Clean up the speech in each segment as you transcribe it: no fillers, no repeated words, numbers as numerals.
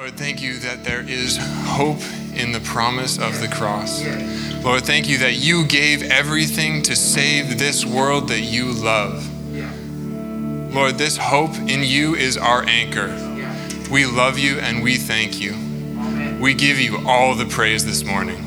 Lord, thank you that there is hope in the promise of the cross. Lord, thank you that you gave everything to save this world that you love. Lord, this hope in you is our anchor. We love you and we thank you. We give you all the praise this morning.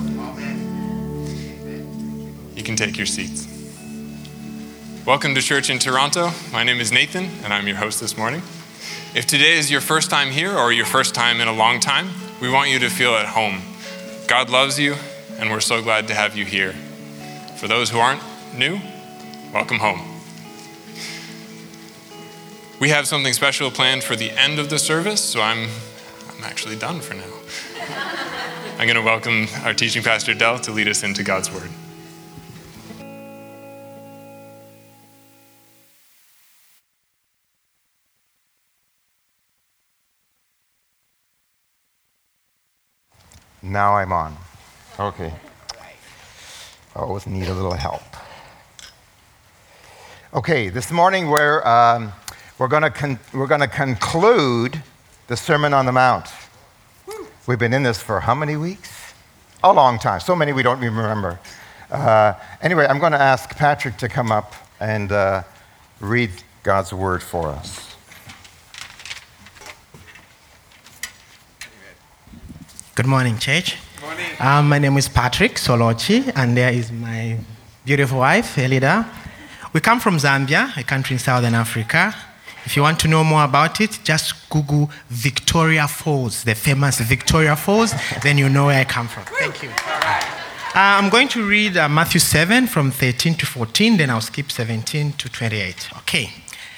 You can take your seats. Welcome to church in Toronto. My name is Nathan, and I'm your host this morning. If today is your first time here or your first time in a long time, we want you to feel at home. God loves you, and we're so glad to have you here. For those who aren't new, welcome home. We have something special planned for the end of the service, so I'm actually done for now. I'm going to welcome our teaching pastor, Del, to lead us into God's Word. Now I'm on. Okay. I always need a little help. Okay, this morning we're going to conclude the Sermon on the Mount. We've been in this for how many weeks? A long time. So many we don't even remember. Anyway, I'm going to ask Patrick to come up and read God's Word for us. Good morning, church. Good morning. My name is Patrick Solochi, and there is my beautiful wife, Elida. We come from Zambia, a country in Southern Africa. If you want to know more about it, just Google Victoria Falls, the famous Victoria Falls, then you know where I come from. Thank you. All right. I'm going to read Matthew 7 from 13 to 14, then I'll skip 17 to 28. Okay.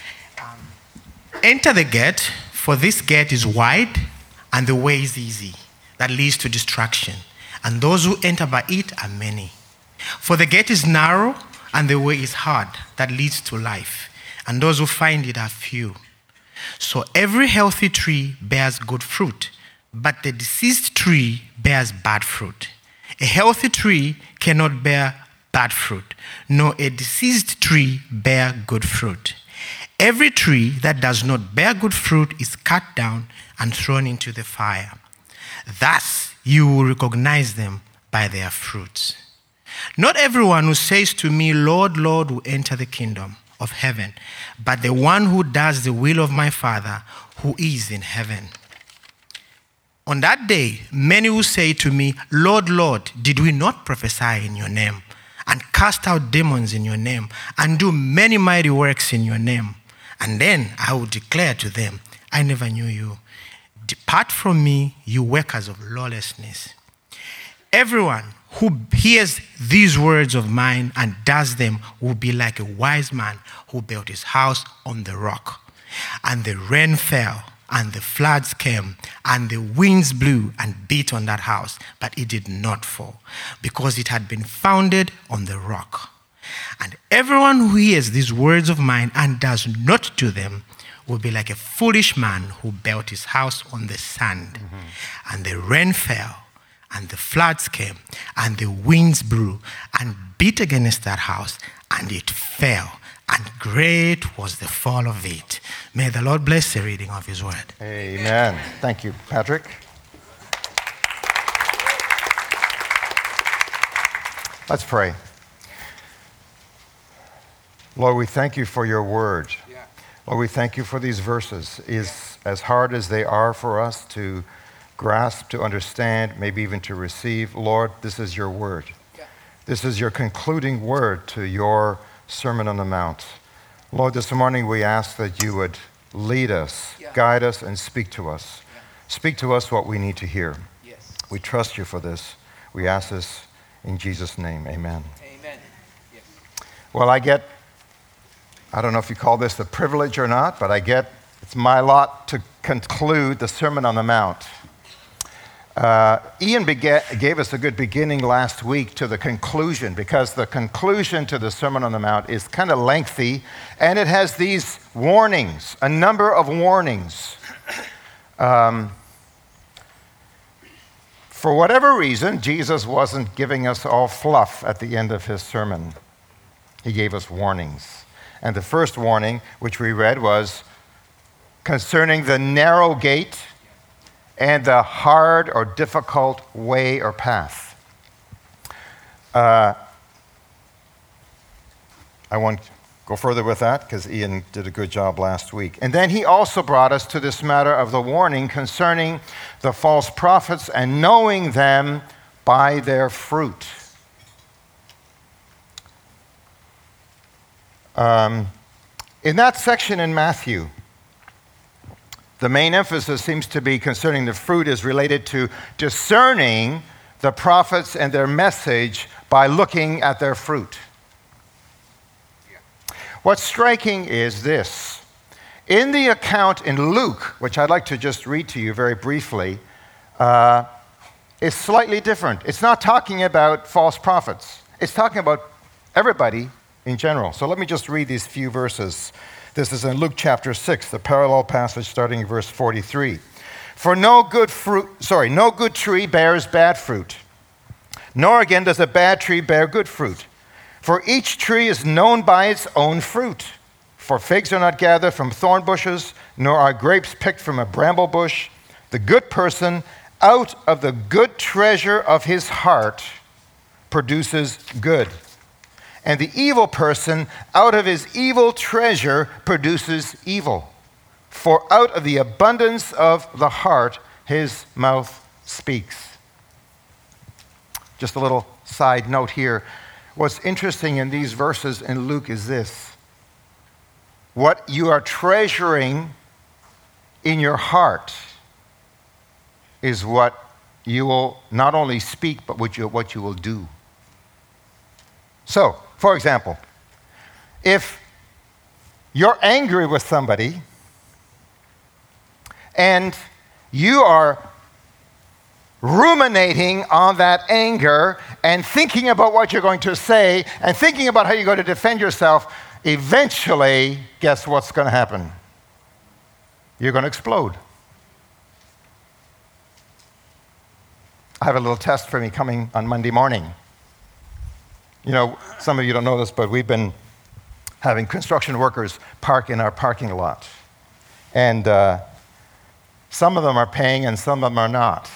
Enter the gate, for this gate is wide, and the way is easy, that leads to destruction, and those who enter by it are many. For the gate is narrow, and the way is hard, that leads to life, and those who find it are few. So every healthy tree bears good fruit, but the diseased tree bears bad fruit. A healthy tree cannot bear bad fruit, nor a diseased tree bear good fruit. Every tree that does not bear good fruit is cut down and thrown into the fire. Thus, you will recognize them by their fruits. Not everyone who says to me, Lord, Lord, will enter the kingdom of heaven, but the one who does the will of my Father who is in heaven. On that day, many will say to me, Lord, Lord, did we not prophesy in your name, and cast out demons in your name, and do many mighty works in your name? And then I will declare to them, I never knew you. Depart from me, you workers of lawlessness. Everyone who hears these words of mine and does them will be like a wise man who built his house on the rock. And the rain fell, and the floods came, and the winds blew and beat on that house, but it did not fall, because it had been founded on the rock. And everyone who hears these words of mine and does not do them will be like a foolish man who built his house on the sand. Mm-hmm. And the rain fell, and the floods came, and the winds blew and beat against that house, and it fell, and great was the fall of it. May the Lord bless the reading of his word. Amen. Thank you, Patrick. Let's pray. Lord, we thank you for your word. Lord, we thank you for these verses. As hard as they are for us to grasp, to understand, maybe even to receive, Lord, this is your word. Yeah. This is your concluding word to your Sermon on the Mount. Lord, this morning we ask that you would lead us, guide us, and speak to us. Yeah. Speak to us what we need to hear. Yes. We trust you for this. We ask this in Jesus' name. Amen. Amen. Yes. Well, I don't know if you call this the privilege or not, but it's my lot to conclude the Sermon on the Mount. Ian gave us a good beginning last week to the conclusion, because the conclusion to the Sermon on the Mount is kind of lengthy, and it has these warnings, a number of warnings. For whatever reason, Jesus wasn't giving us all fluff at the end of his sermon. He gave us warnings. And the first warning, which we read, was concerning the narrow gate and the hard or difficult way or path. I won't go further with that because Ian did a good job last week. And then he also brought us to this matter of the warning concerning the false prophets and knowing them by their fruit. In that section in Matthew, the main emphasis seems to be concerning the fruit is related to discerning the prophets and their message by looking at their fruit. What's striking is this. In the account in Luke, which I'd like to just read to you very briefly, is slightly different. It's not talking about false prophets. It's talking about everybody in general. So let me just read these few verses. This is in Luke chapter 6, the parallel passage starting in verse 43. For no good tree bears bad fruit, nor again does a bad tree bear good fruit. For each tree is known by its own fruit. For figs are not gathered from thorn bushes, nor are grapes picked from a bramble bush. The good person out of the good treasure of his heart produces good. And the evil person out of his evil treasure produces evil. For out of the abundance of the heart his mouth speaks. Just a little side note here. What's interesting in these verses in Luke is this. What you are treasuring in your heart is what you will not only speak, but what you will do. So, for example, if you're angry with somebody and you are ruminating on that anger and thinking about what you're going to say and thinking about how you're going to defend yourself, eventually, guess what's going to happen? You're going to explode. I have a little test for me coming on Monday morning. You know, some of you don't know this, but we've been having construction workers park in our parking lot. And some of them are paying and some of them are not.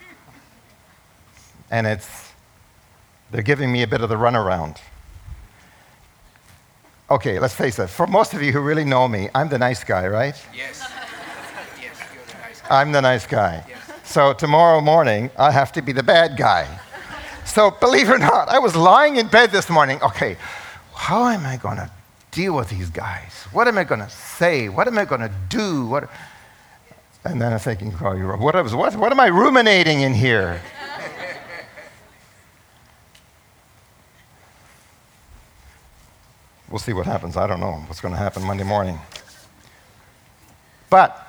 And they're giving me a bit of the runaround. Okay, let's face it. For most of you who really know me, I'm the nice guy, right? Yes. Yes, you're the nice guy. I'm the nice guy. Yes. So tomorrow morning, I have to be the bad guy. So believe it or not, I was lying in bed this morning. Okay, how am I going to deal with these guys? What am I going to say? What am I going to do? And then I'm thinking, what am I ruminating in here? We'll see what happens. I don't know what's going to happen Monday morning. But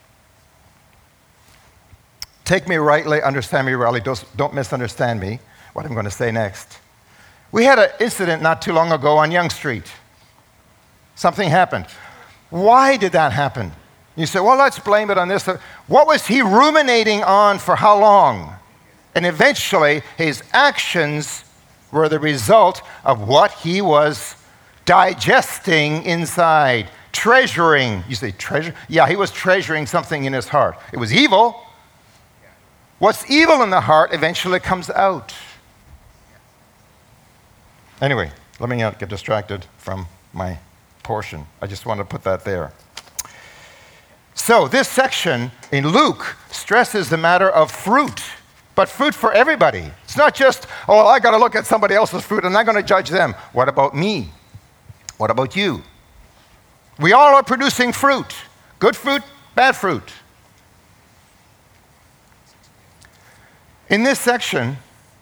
take me rightly, understand me rightly. Don't misunderstand me, what I'm going to say next. We had an incident not too long ago on Yonge Street. Something happened. Why did that happen? You say, well, let's blame it on this. What was he ruminating on for how long? And eventually, his actions were the result of what he was digesting inside, treasuring. You say treasure? Yeah, he was treasuring something in his heart. It was evil. What's evil in the heart eventually comes out. Anyway, let me not get distracted from my portion. I just want to put that there. So this section in Luke stresses the matter of fruit, but fruit for everybody. It's not just, oh, I got to look at somebody else's fruit and I'm going to judge them. What about me? What about you? We all are producing fruit. Good fruit, bad fruit. In this section,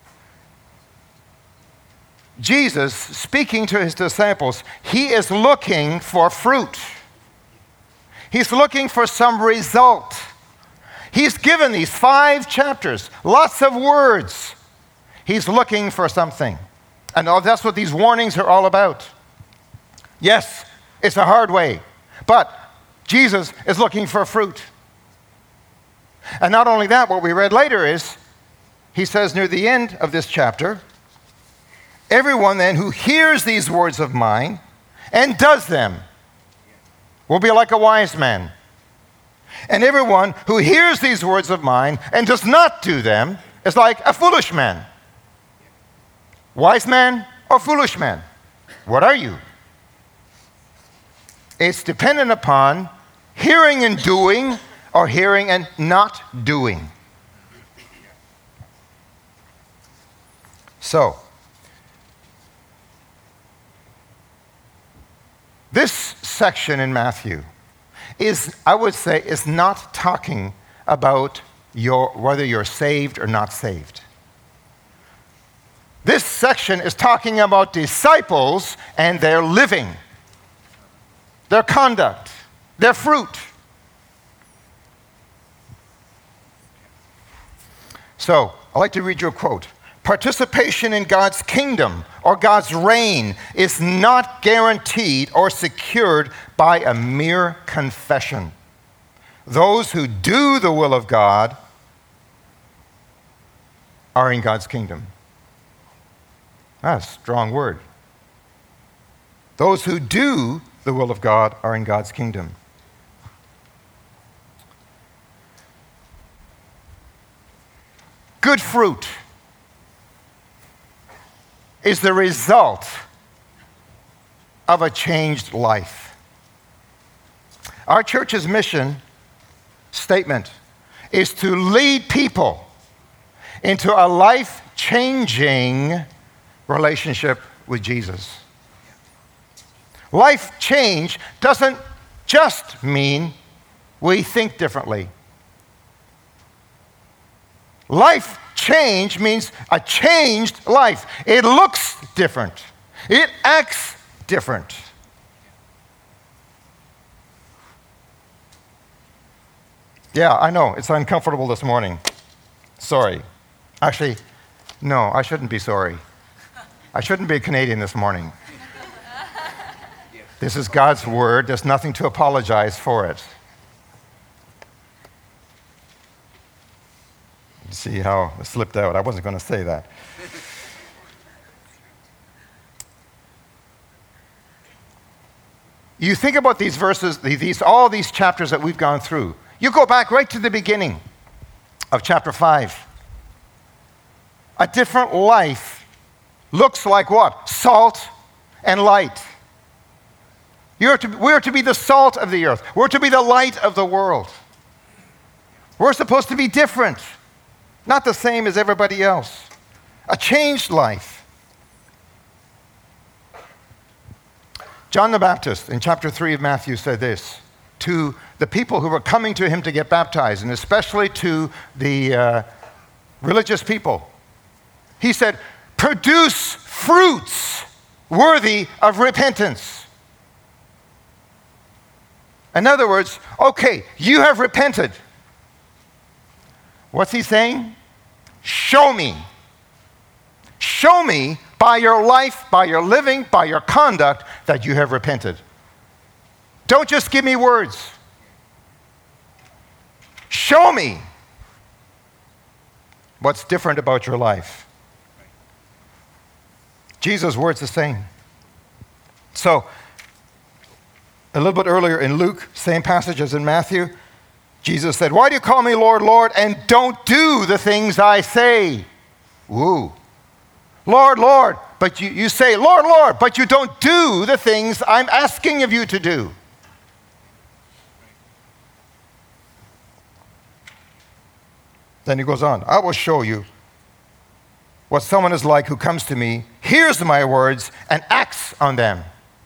Jesus, speaking to his disciples, he is looking for fruit. He's looking for some result. He's given these 5 chapters, lots of words. He's looking for something. And that's what these warnings are all about. Yes, it's a hard way, but Jesus is looking for fruit. And not only that, what we read later is, he says near the end of this chapter, everyone then who hears these words of mine and does them will be like a wise man And everyone who hears these words of mine and does not do them is like a foolish man. Wise man or foolish man? What are you? It's dependent upon hearing and doing or hearing and not doing. So, this section in Matthew is, I would say, is not talking about whether you're saved or not saved. This section is talking about disciples and their living, their conduct, their fruit. So, I'd like to read you a quote. Participation in God's kingdom or God's reign is not guaranteed or secured by a mere confession. Those who do the will of God are in God's kingdom. That's a strong word. Those who do the will of God are in God's kingdom. Good fruit is the result of a changed life. Our church's mission statement is to lead people into a life-changing relationship with Jesus. Life change doesn't just mean we think differently. Life change means a changed life. It looks different. It acts different. Yeah, I know, it's uncomfortable this morning. Sorry. Actually, no, I shouldn't be sorry. I shouldn't be a Canadian this morning. This is God's word. There's nothing to apologize for it. See how it slipped out. I wasn't going to say that. You think about these verses, all these chapters that we've gone through. You go back right to the beginning of chapter 5. A different life looks like what? Salt and light. We're to be the salt of the earth. We're to be the light of the world. We're supposed to be different. Not the same as everybody else. A changed life. John the Baptist in chapter 3 of Matthew said this to the people who were coming to him to get baptized, and especially to the religious people. He said, produce fruits worthy of repentance. In other words, okay, you have repented. What's he saying? Show me. Show me by your life, by your living, by your conduct that you have repented. Don't just give me words. Show me what's different about your life. Jesus' word's the same. So, a little bit earlier in Luke, same passage as in Matthew, Jesus said, why do you call me Lord, Lord, and don't do the things I say? Woo. Lord, Lord, but you say, Lord, Lord, but you don't do the things I'm asking of you to do. Then he goes on, I will show you what someone is like who comes to me, hears my words, and acts on them.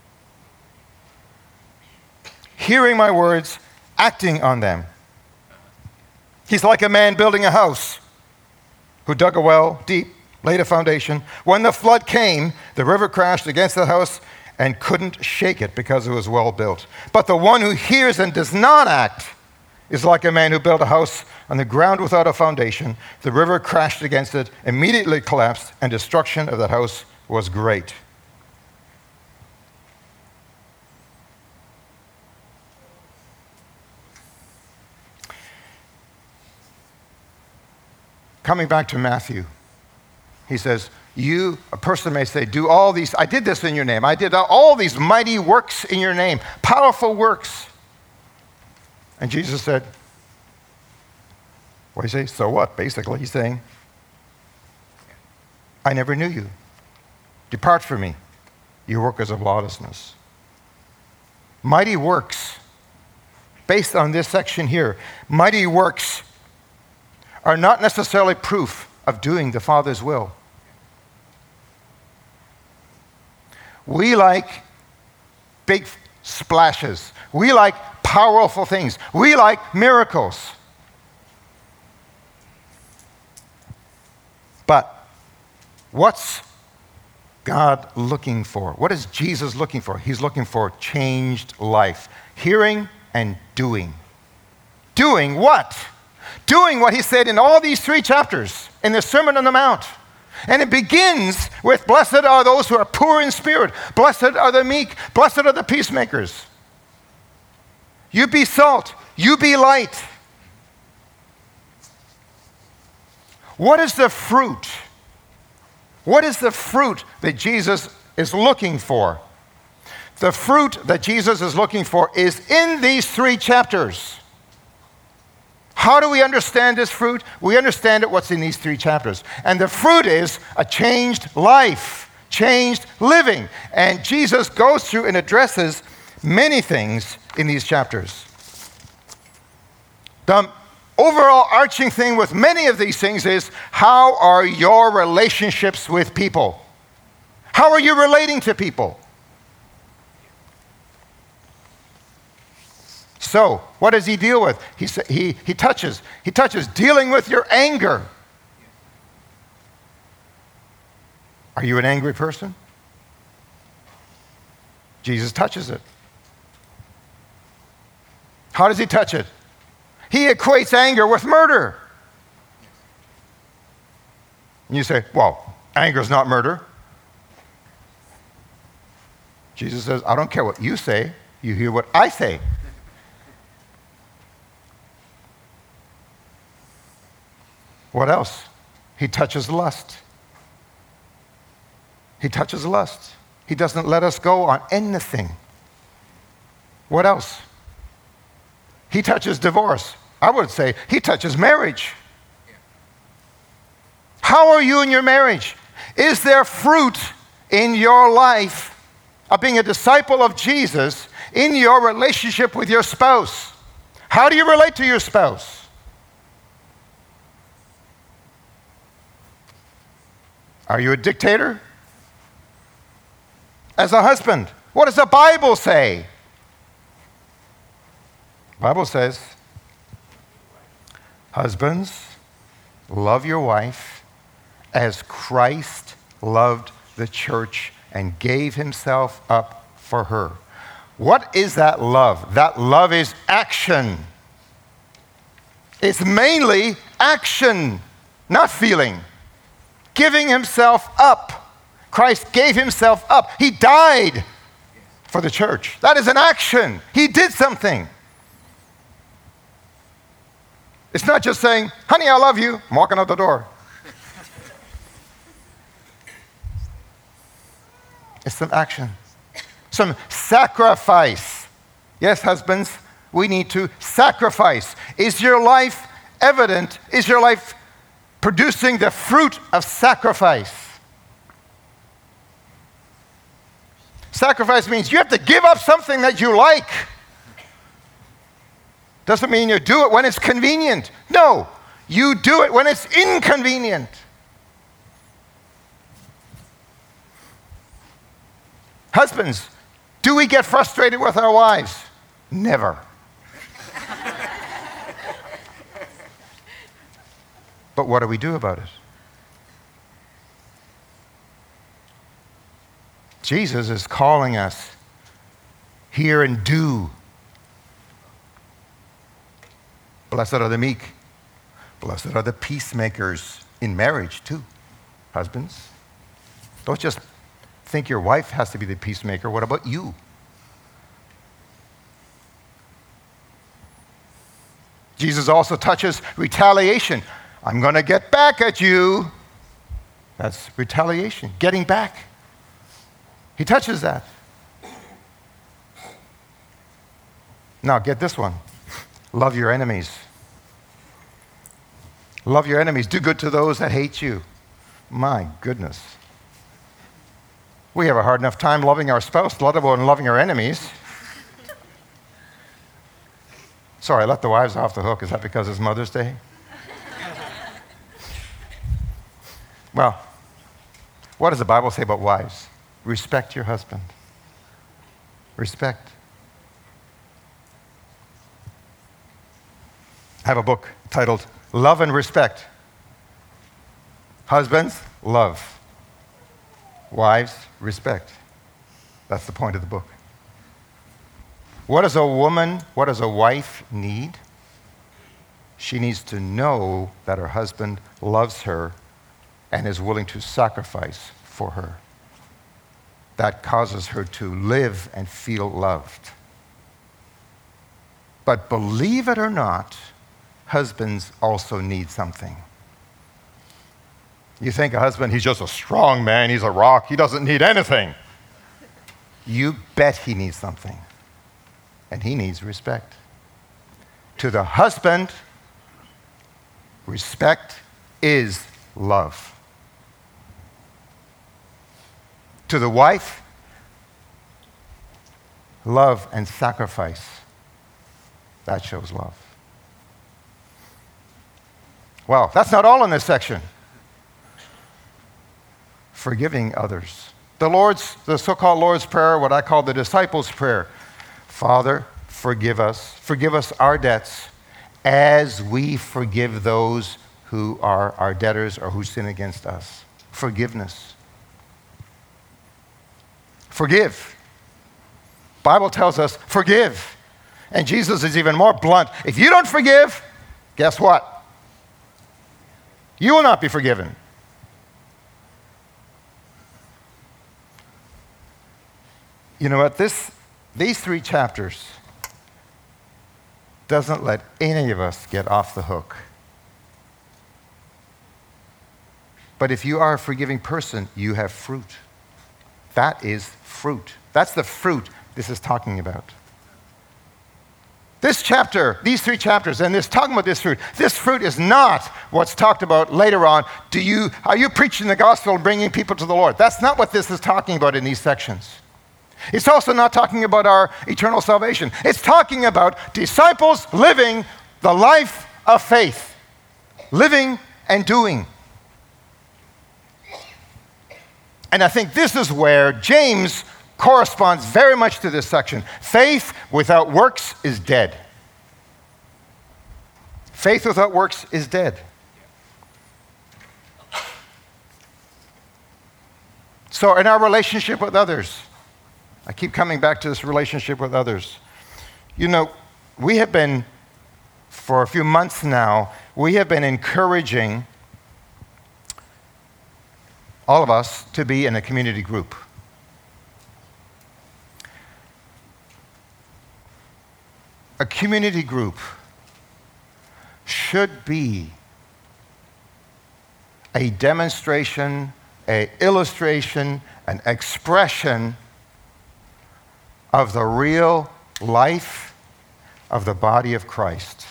Hearing my words, acting on them. He's like a man building a house who dug a well deep, laid a foundation. When the flood came, the river crashed against the house and couldn't shake it because it was well built. But the one who hears and does not act is like a man who built a house on the ground without a foundation. The river crashed against it, immediately collapsed, and destruction of that house was great. Coming back to Matthew, he says, a person may say, do all these, I did this in your name. I did all these mighty works in your name, powerful works. And Jesus said, What do you say? So what? Basically, he's saying, I never knew you. Depart from me, you workers of lawlessness. Mighty works, based on this section here, mighty works are not necessarily proof of doing the Father's will. We like big splashes. We like powerful things. We like miracles. But what's God looking for? What is Jesus looking for? He's looking for changed life. Hearing and doing. Doing what? Doing what he said in all these 3 chapters in the Sermon on the Mount. And it begins with, blessed are those who are poor in spirit. Blessed are the meek. Blessed are the peacemakers. You be salt. You be light. What is the fruit? What is the fruit that Jesus is looking for? The fruit that Jesus is looking for is in these 3 chapters. How do we understand this fruit? We understand it what's in these 3 chapters. And the fruit is a changed life, changed living. And Jesus goes through and addresses many things in these chapters. The overall arching thing with many of these things is, how are your relationships with people? How are you relating to people? So, what does he deal with? He touches dealing with your anger. Are you an angry person? Jesus touches it. How does he touch it? He equates anger with murder. And you say, well, anger is not murder. Jesus says, I don't care what you say. You hear what I say. What else? He touches lust. He touches lust. He doesn't let us go on anything. What else? He touches divorce. I would say he touches marriage. How are you in your marriage? Is there fruit in your life of being a disciple of Jesus in your relationship with your spouse? How do you relate to your spouse? Are you a dictator? As a husband, what does the Bible say? The Bible says, husbands, love your wife as Christ loved the church and gave himself up for her. What is that love? That love is action. It's mainly action, not feeling. Giving himself up. Christ gave himself up. He died for the church. That is an action. He did something. It's not just saying, honey, I love you. I'm walking out the door. It's some action. Some sacrifice. Yes, husbands, we need to sacrifice. Is your life evident? Is your life producing the fruit of sacrifice? Sacrifice means you have to give up something that you like. Doesn't mean you do it when it's convenient. No, you do it when it's inconvenient. Husbands, do we get frustrated with our wives? Never. But what do we do about it? Jesus is calling us, hear and do. Blessed are the meek. Blessed are the peacemakers in marriage too, husbands. Don't just think your wife has to be the peacemaker. What about you? Jesus also touches retaliation. I'm going to get back at you. That's retaliation, getting back. He touches that. Now, get this one. Love your enemies. Love your enemies. Do good to those that hate you. My goodness. We have a hard enough time loving our spouse, let alone loving our enemies. Sorry, I let the wives off the hook. Is that because it's Mother's Day? Well, what does the Bible say about wives? Respect your husband. Respect. I have a book titled Love and Respect. Husbands, love. Wives, respect. That's the point of the book. What does a wife need? She needs to know that her husband loves her and is willing to sacrifice for her. That causes her to live and feel loved. But believe it or not, husbands also need something. You think a husband, he's just a strong man, he's a rock, he doesn't need anything. You bet he needs something. And he needs respect. To the husband, respect is love. To the wife, love and sacrifice. That shows love. Well, that's not all in this section. Forgiving others. The so-called Lord's Prayer, what I call the disciples' prayer. Father, forgive us our debts as we forgive those who are our debtors or who sin against us. Forgiveness. Forgive. Bible tells us forgive. And Jesus is even more blunt. If you don't forgive, guess what? You will not be forgiven. You know what? These 3 chapters doesn't let any of us get off the hook. But if you are a forgiving person, you have fruit. That is fruit. That's the fruit this is talking about. This chapter, these 3 chapters, and this talking about this fruit is not what's talked about later on. Are you preaching the gospel and bringing people to the Lord? That's not what this is talking about in these sections. It's also not talking about our eternal salvation. It's talking about disciples living the life of faith, living and doing. And I think this is where James corresponds very much to this section. Faith without works is dead. Faith without works is dead. So in our relationship with others, I keep coming back to this relationship with others. You know, we have been, for a few months now, we have been encouraging all of us to be in a community group. A community group should be a demonstration, an illustration, an expression of the real life of the body of Christ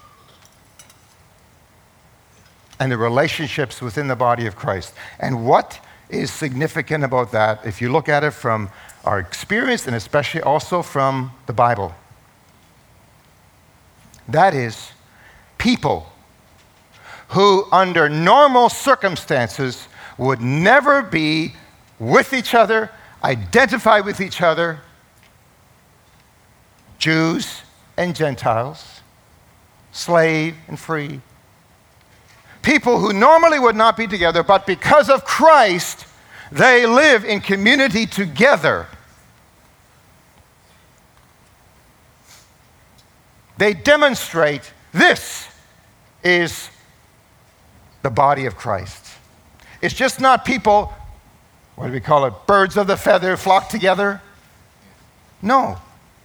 and the relationships within the body of Christ. And what is significant about that, if you look at it from our experience and especially also from the Bible, that is people who under normal circumstances would never be with each other, identify with each other, Jews and Gentiles, slave and free. People who normally would not be together, but because of Christ, they live in community together. They demonstrate this is the body of Christ. It's just not people, what do we call it, birds of the feather flock together. No.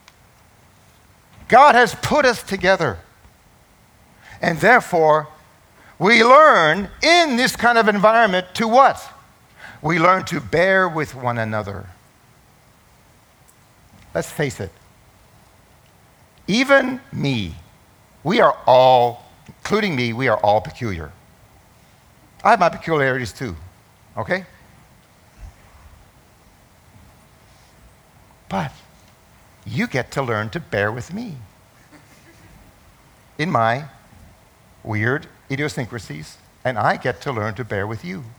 God has put us together. And therefore, we learn in this kind of environment to what? We learn to bear with one another. Let's face it. Even me, we are all including me, we are all peculiar. I have my peculiarities too, okay? But you get to learn to bear with me in my weird idiosyncrasies, and I get to learn to bear with you.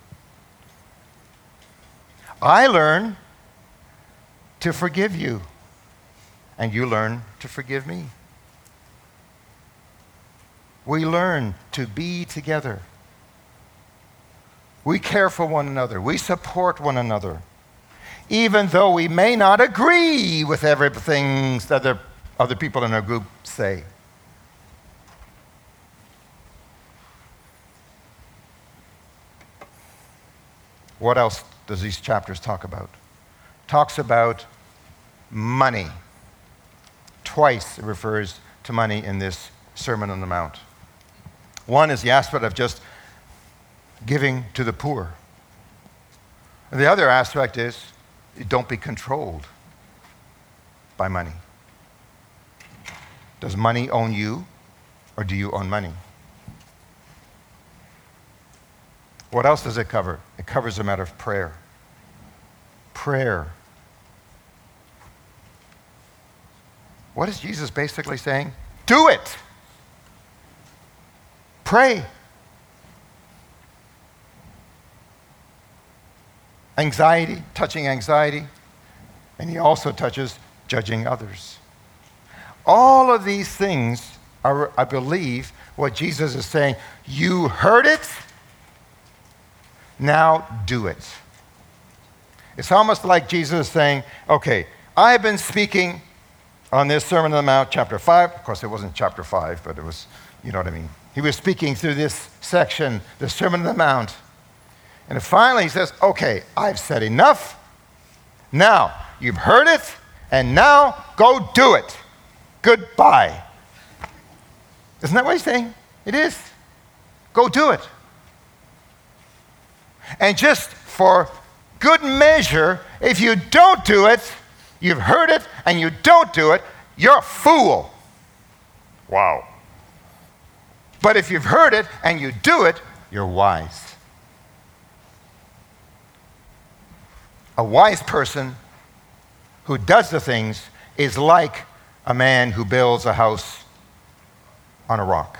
I learn to forgive you, and you learn to forgive me. We learn to be together. We care for one another. We support one another. Even though we may not agree with everything that other people in our group say. What else does these chapters talk about? Talks about money. Twice it refers to money in this Sermon on the Mount. One is the aspect of just giving to the poor. And the other aspect is don't be controlled by money. Does money own you, or do you own money? What else does it cover? It covers a matter of prayer. Prayer. What is Jesus basically saying? Do it. Pray. Anxiety, touching anxiety, and he also touches judging others. All of these things are, I believe, what Jesus is saying. You heard it, now do it. It's almost like Jesus is saying, okay, I've been speaking on this Sermon on the Mount, chapter 5. Of course, it wasn't chapter 5, but it was, you know what I mean. He was speaking through this section, the Sermon on the Mount. And finally he says, okay, I've said enough. Now, you've heard it, and now go do it. Goodbye. Isn't that what he's saying? It is. Go do it. And just for good measure, if you don't do it, you've heard it, and you don't do it, you're a fool. Wow. But if you've heard it and you do it, you're wise. A wise person who does the things is like a man who builds a house on a rock.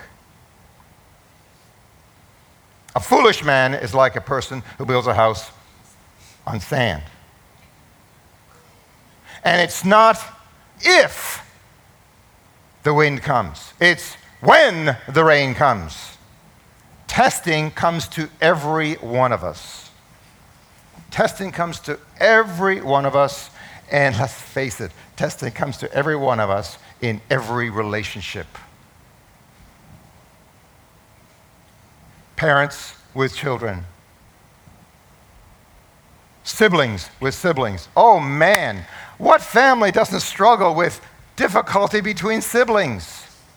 A foolish man is like a person who builds a house on sand. And it's not if the wind comes, it's when the rain comes. Testing comes to every one of us. Testing comes to every one of us, and let's face it, testing comes to every one of us in every relationship. Parents with children. Siblings with siblings. Oh man, what family doesn't struggle with difficulty between siblings?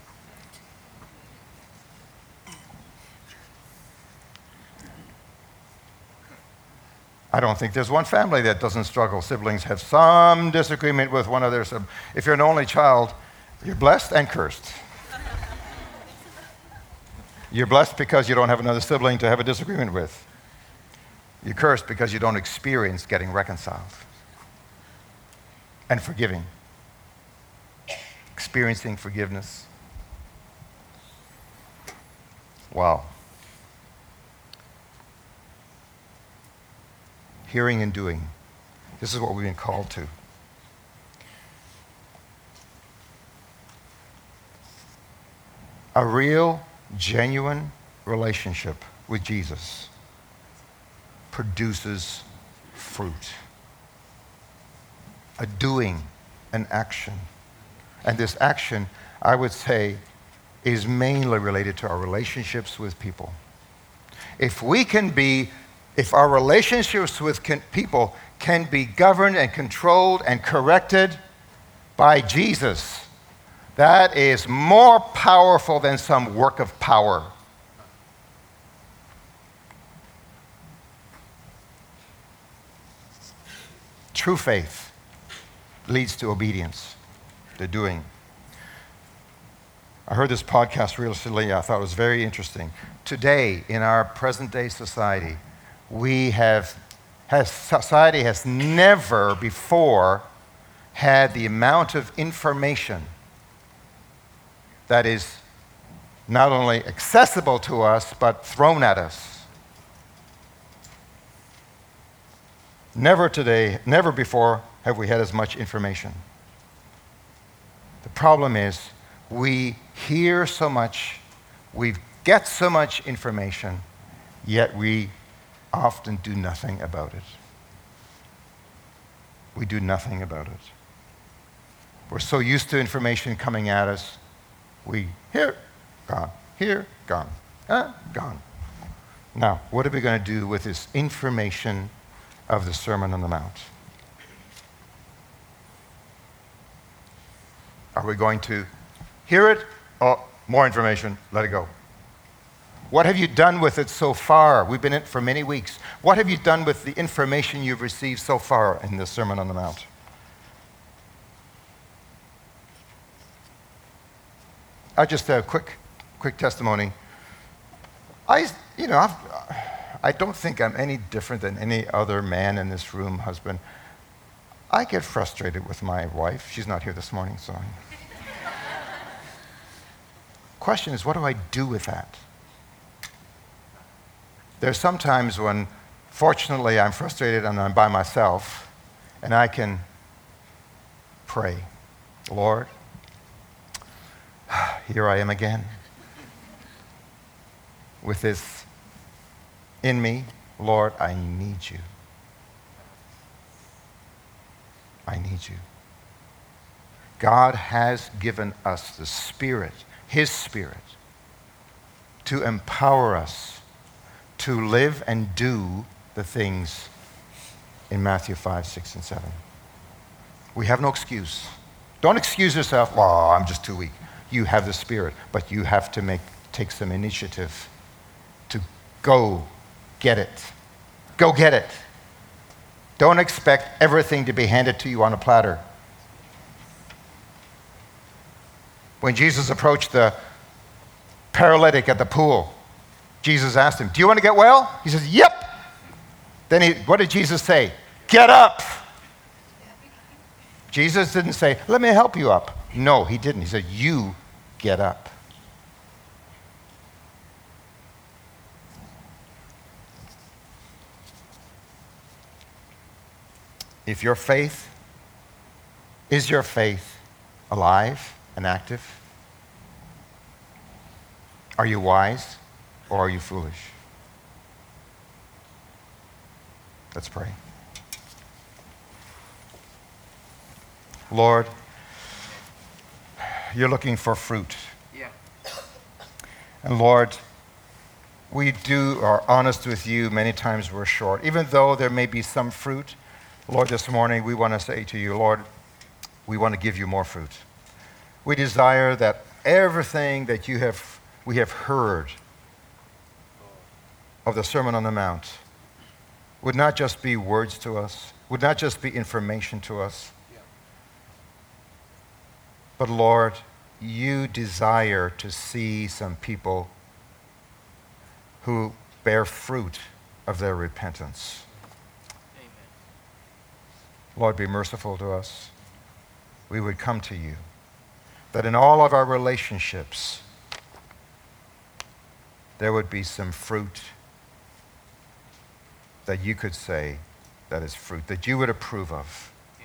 I don't think there's one family that doesn't struggle. Siblings have some disagreement with one another. So if you're an only child, you're blessed and cursed. You're blessed because you don't have another sibling to have a disagreement with. You're cursed because you don't experience getting reconciled and forgiving. Experiencing forgiveness. Wow. Hearing and doing. This is what we've been called to. A real, genuine relationship with Jesus produces fruit. A doing, an action. And this action, I would say, is mainly related to our relationships with people. If our relationships with people can be governed and controlled and corrected by Jesus, that is more powerful than some work of power. True faith leads to obedience, to doing. I heard this podcast recently. I thought it was very interesting. Today, in our present-day society, society has never before had the amount of information that is not only accessible to us, but thrown at us. Never before have we had as much information. The problem is we hear so much, we get so much information, yet we often do nothing about it. We do nothing about it. We're so used to information coming at us, we hear, gone, here, gone, gone. Now, what are we going to do with this information of the Sermon on the Mount? Are we going to hear it? Oh, more information, let it go. What have you done with it so far? We've been in it for many weeks. What have you done with the information you've received so far in the Sermon on the Mount? I just have a quick testimony. I don't think I'm any different than any other man in this room, husband. I get frustrated with my wife. She's not here this morning, so. Question is, what do I do with that? There's some times when, fortunately, I'm frustrated and I'm by myself, and I can pray, Lord, here I am again with this in me. Lord, I need you. I need you. God has given us the Spirit, His Spirit, to empower us to live and do the things in Matthew 5, 6, and 7. We have no excuse. Don't excuse yourself, well, I'm just too weak. You have the Spirit, but you have to take some initiative to go get it. Go get it. Don't expect everything to be handed to you on a platter. When Jesus approached the paralytic at the pool, Jesus asked him, do you want to get well? He says, yep. Then what did Jesus say? Get up. Jesus didn't say, let me help you up. No, he didn't. He said, you get up. Is your faith alive and active? Are you wise or are you foolish? Let's pray. Lord, you're looking for fruit. Yeah. And Lord, we are honest with you. Many times we're short. Even though there may be some fruit, Lord, this morning we want to say to you, Lord, we want to give you more fruit. We desire that everything that we have heard of the Sermon on the Mount would not just be words to us, would not just be information to us, but Lord, you desire to see some people who bear fruit of their repentance. Amen. Lord, be merciful to us. We would come to you, that in all of our relationships, there would be some fruit that you could say that is fruit, that you would approve of. Yeah.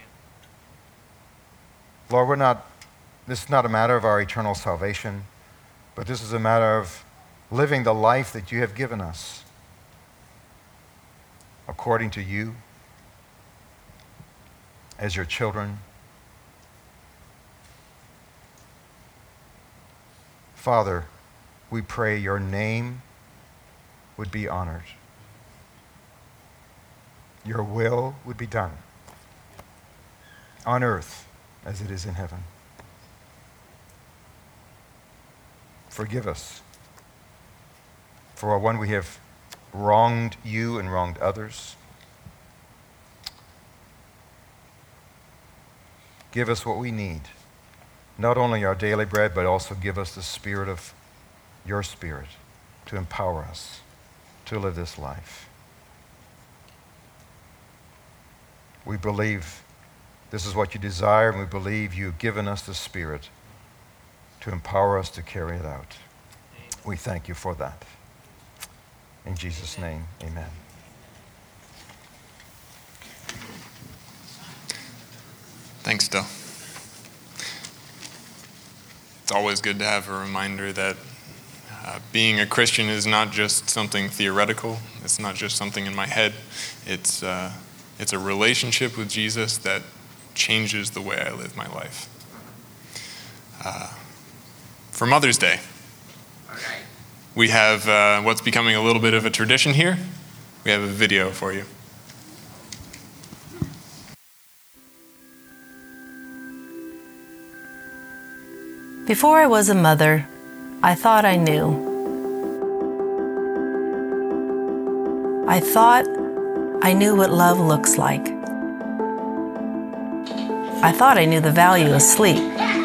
Lord, this is not a matter of our eternal salvation, but this is a matter of living the life that you have given us according to you as your children. Father, we pray your name would be honored. Your will would be done on earth as it is in heaven. Forgive us for when we have wronged you and wronged others. Give us what we need not only our daily bread, but also give us the spirit of your spirit to empower us to live this life. We believe this is what you desire, and we believe you've given us the spirit to empower us to carry it out. We thank you for that. In Jesus' name, amen. Thanks, Del. It's always good to have a reminder that being a Christian is not just something theoretical. It's not just something in my head. It's a relationship with Jesus that changes the way I live my life. For Mother's Day, we have what's becoming a little bit of a tradition here. We have a video for you. Before I was a mother, I thought I knew. I thought I knew what love looks like. I thought I knew the value of sleep.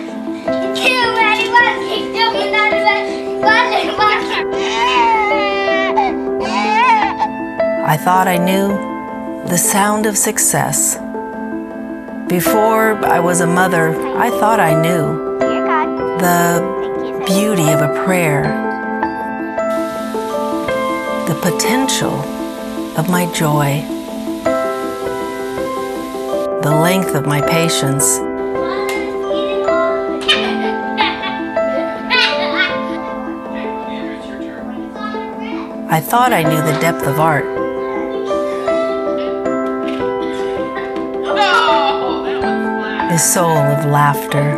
I thought I knew the sound of success. Before I was a mother, I thought I knew the beauty of a prayer, the potential of my joy, the length of my patience. I thought I knew the depth of art. The soul of laughter.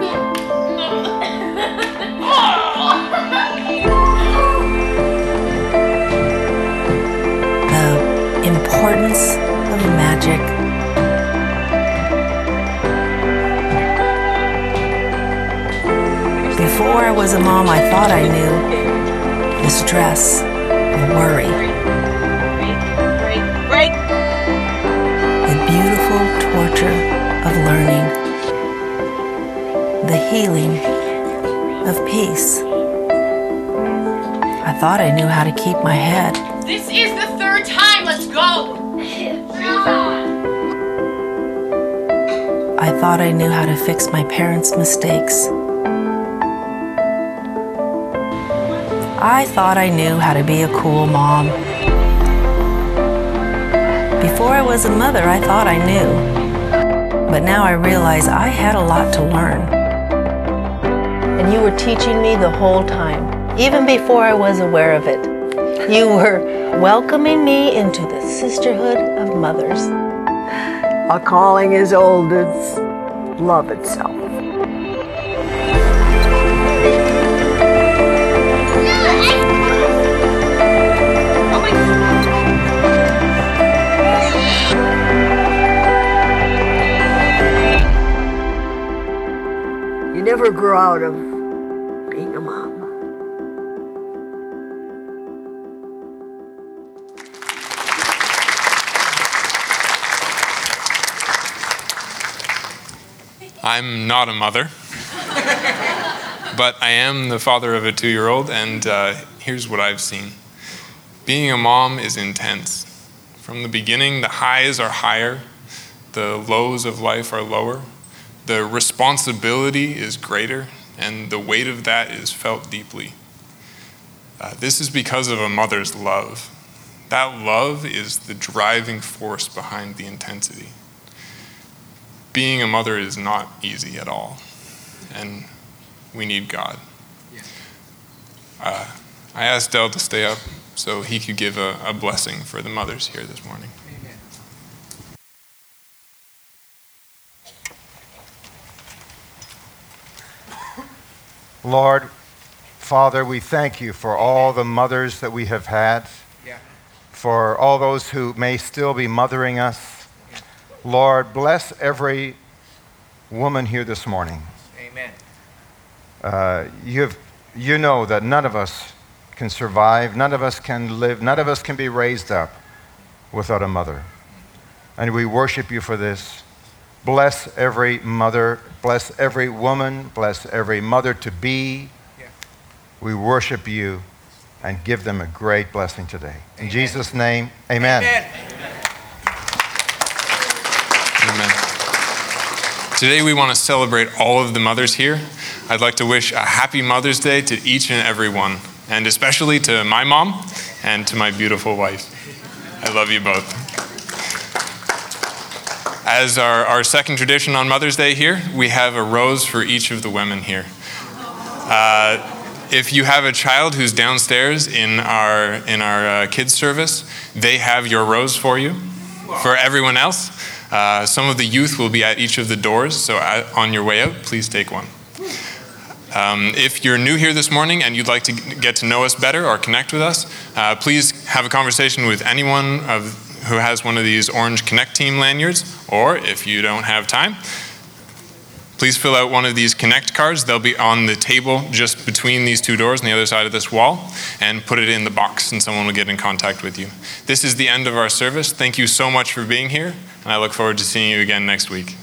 The importance of magic. Before I was a mom, I thought I knew the stress, the worry, the beautiful torture of learning, the healing of peace. I thought I knew how to keep my head. This is the third time, let's go! I thought I knew how to fix my parents' mistakes. I thought I knew how to be a cool mom. Before I was a mother, I thought I knew. But now I realize I had a lot to learn. And you were teaching me the whole time, even before I was aware of it. You were welcoming me into the sisterhood of mothers. A calling as old as love itself. You never grow out of being a mom. I'm not a mother, but I am the father of a 2-year-old, and here's what I've seen. Being a mom is intense. From the beginning, the highs are higher, the lows of life are lower, the responsibility is greater, and the weight of that is felt deeply. This is because of a mother's love. That love is the driving force behind the intensity. Being a mother is not easy at all, and we need God. I asked Del to stay up so he could give a blessing for the mothers here this morning. Amen. Lord, Father, we thank you for all the mothers that we have had, for all those who may still be mothering us. Lord, bless every woman here this morning. Amen. You know that none of us can survive, none of us can live, none of us can be raised up without a mother. And we worship you for this. Bless every mother, bless every woman, bless every mother-to-be. We worship you and give them a great blessing today. In Jesus' name, amen. Amen. Today we want to celebrate all of the mothers here. I'd like to wish a happy Mother's Day to each and every one, and especially to my mom and to my beautiful wife. I love you both. As our second tradition on Mother's Day here, we have a rose for each of the women here. If you have a child who's downstairs in our kids service, they have your rose for you. For everyone else, some of the youth will be at each of the doors, so on your way out, please take one. If you're new here this morning and you'd like to get to know us better or connect with us, please have a conversation with anyone who has one of these orange Connect Team lanyards, or if you don't have time, please fill out one of these Connect cards. They'll be on the table just between these two doors on the other side of this wall, and put it in the box and someone will get in contact with you. This is the end of our service. Thank you so much for being here, and I look forward to seeing you again next week.